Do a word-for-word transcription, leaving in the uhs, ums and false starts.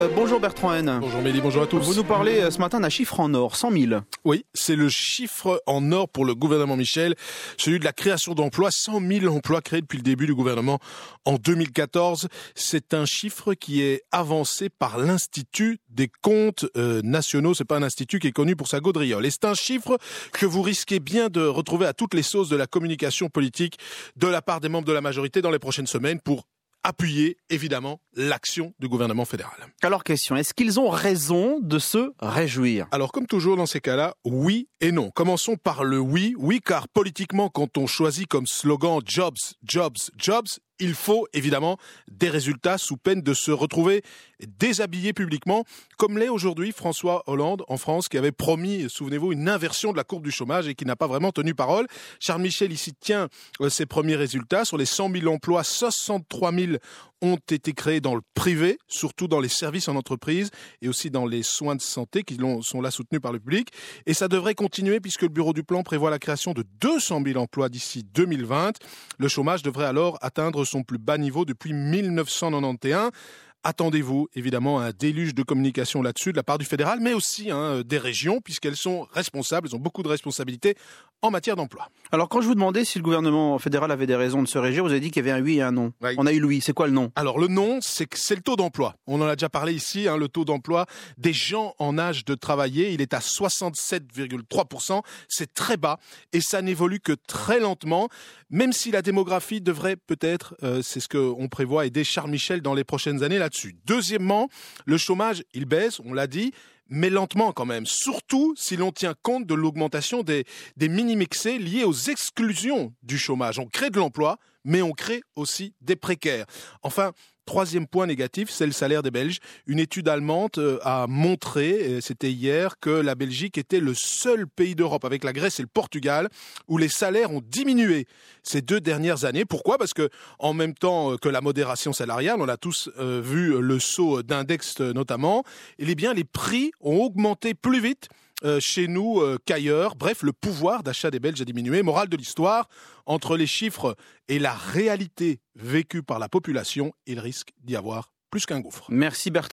Euh, bonjour Bertrand Haine. Bonjour Mélie, bonjour à tous. Vous nous parlez euh, ce matin d'un chiffre en or, cent mille. Oui, c'est le chiffre en or pour le gouvernement Michel, celui de la création d'emplois, cent mille emplois créés depuis le début du gouvernement en deux mille quatorze. C'est un chiffre qui est avancé par l'Institut des comptes euh, nationaux. C'est pas un institut qui est connu pour sa gaudriole. Et c'est un chiffre que vous risquez bien de retrouver à toutes les sauces de la communication politique de la part des membres de la majorité dans les prochaines semaines pour appuyer, évidemment, l'action du gouvernement fédéral. Alors, question, est-ce qu'ils ont raison de se réjouir ? Alors, comme toujours dans ces cas-là, oui et non. Commençons par le oui. Oui, car politiquement, quand on choisit comme slogan « Jobs, Jobs, Jobs », il faut évidemment des résultats sous peine de se retrouver déshabillé publiquement, comme l'est aujourd'hui François Hollande en France, qui avait promis, souvenez-vous, une inversion de la courbe du chômage et qui n'a pas vraiment tenu parole. Charles Michel ici tient euh, ses premiers résultats. Sur les cent mille emplois, soixante-trois mille ont été créés dans le privé, surtout dans les services en entreprise et aussi dans les soins de santé qui sont là soutenus par le public. Et ça devrait continuer puisque le Bureau du Plan prévoit la création de deux cent mille emplois d'ici deux mille vingt. Le chômage devrait alors atteindre son plus bas niveau depuis mille neuf cent quatre-vingt-onze. Attendez-vous évidemment à un déluge de communication là-dessus de la part du fédéral, mais aussi hein, des régions, puisqu'elles sont responsables, elles ont beaucoup de responsabilités en matière d'emploi. Alors quand je vous demandais si le gouvernement fédéral avait des raisons de se réjouir, vous avez dit qu'il y avait un oui et un non. Oui. On a eu le oui, c'est quoi le non ? Alors le non, c'est que c'est le taux d'emploi. On en a déjà parlé ici, hein, le taux d'emploi des gens en âge de travailler, il est à soixante-sept virgule trois pour cent, c'est très bas et ça n'évolue que très lentement, même si la démographie devrait peut-être, euh, c'est ce qu'on prévoit, aider Charles Michel dans les prochaines années là-dessus. Deuxièmement, le chômage, il baisse, on l'a dit, mais lentement quand même, surtout si l'on tient compte de l'augmentation des, des mini-mixés liés aux exclusions du chômage. On crée de l'emploi, mais on crée aussi des précaires. Enfin, troisième point négatif, c'est le salaire des Belges. Une étude allemande a montré, c'était hier, que la Belgique était le seul pays d'Europe, avec la Grèce et le Portugal, où les salaires ont diminué ces deux dernières années. Pourquoi ? Parce que, en même temps que la modération salariale, on a tous euh, vu le saut d'index notamment, eh bien, les prix ont augmenté plus vite Euh, chez nous euh, qu'ailleurs. Bref, le pouvoir d'achat des Belges a diminué. Morale de l'histoire, entre les chiffres et la réalité vécue par la population, il risque d'y avoir plus qu'un gouffre. Merci Bertrand.